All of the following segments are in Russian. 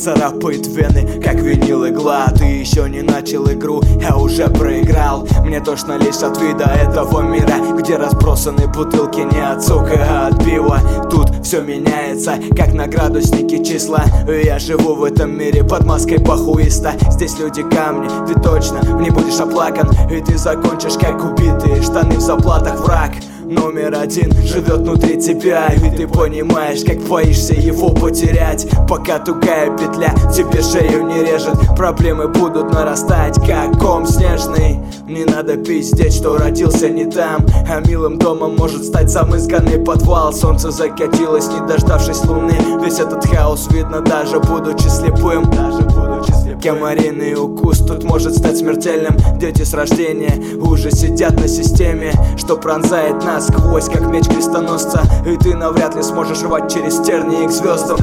царапает вены, как винил игла. Ты еще не начал игру, я уже проиграл. Мне тошно лишь от вида этого мира, где разбросаны бутылки не от сока, а от пива. Тут все меняется, как на градуснике числа. Я живу в этом мире под маской похуиста. Здесь люди камни, ты точно не будешь оплакан, и ты закончишь как убитые штаны в заплатах. Враг номер один живет внутри тебя, и ты понимаешь, как боишься его потерять. Пока тугая петля тебе шею не режет, проблемы будут нарастать, как ком снежный. Не надо пиздеть, что родился не там, а милым домом может стать сам изганный подвал. Солнце закатилось, не дождавшись луны. Весь этот хаос видно, даже будучи слепым. Комариный укус тут может стать смертельным. Дети с рождения уже сидят на системе, что пронзает насквозь, как меч крестоносца. И ты навряд ли сможешь рвать через тернии к звездам.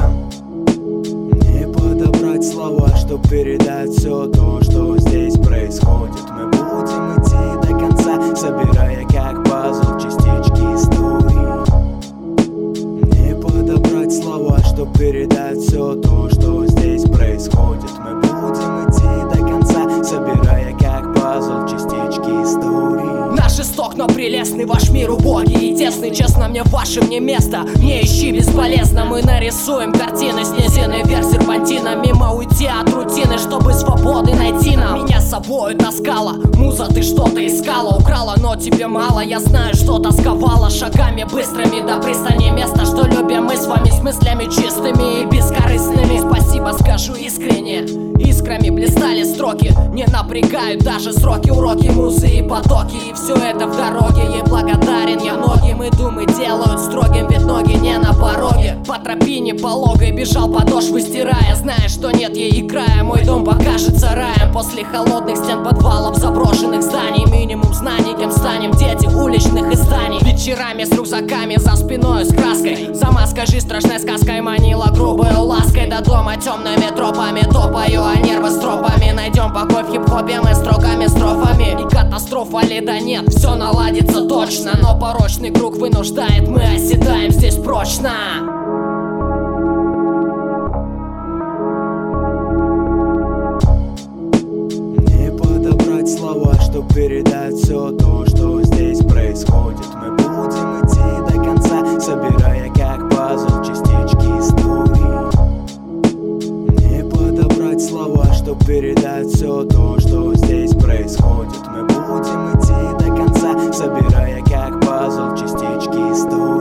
Не подобрать слова, чтоб передать все то, что здесь происходит. Мы будем идти до конца, собирая как пазл частички истории. Не подобрать слова, чтоб передать все то, что здесь происходит. Мы будем идти до конца, собирая как пазл частички истории. Наш жесток, но прелестный ваш мир убогий и тесный. Честно, мне в вашем не место, не ищи бесполезно. Мы нарисуем картины с низины вверх серпантина, мимо уйти от рутины, чтобы свободы найти нам. Меня с собою таскала муза, ты что-то искала, украла, но тебе мало. Я знаю, что тосковала шагами быстрыми до пристани места, что любим мы с вами, с мыслями чистыми и бескорыстными. Спасибо скажу искренне, искрами блистали строки, не напрягают даже сроки, уроки музы и потоки. И все это в дороге, ей благодарен я многим, и думы делают строгим, ведь ноги не на пороге. По тропине пологой бежал, подошвы стирая, зная, что нет ей и края. Мой дом покажется раем после холодных стен подвалов, заброшенных зданий. Минимум знаний, кем станем дети уличных изданий. Вечерами с рюкзаками за спиной, с краской, сама скажи, страшной сказкой манила грубой лаской. До дома темными тропами топаю, а нервы с тропами. Найдем покой в хип-хопе, мы строками, строфами. И катастрофа ли да нет, все наладится точно, но порочный круг вынуждает, мы оседаем здесь прочно. Не подобрать слова, чтоб передать все то, что здесь происходит. Мы будем идти до конца, собирая как пазл частички истории. Не подобрать слова, чтоб передать все то, что здесь происходит. Мы будем идти до конца, собирая как пазл частички истории.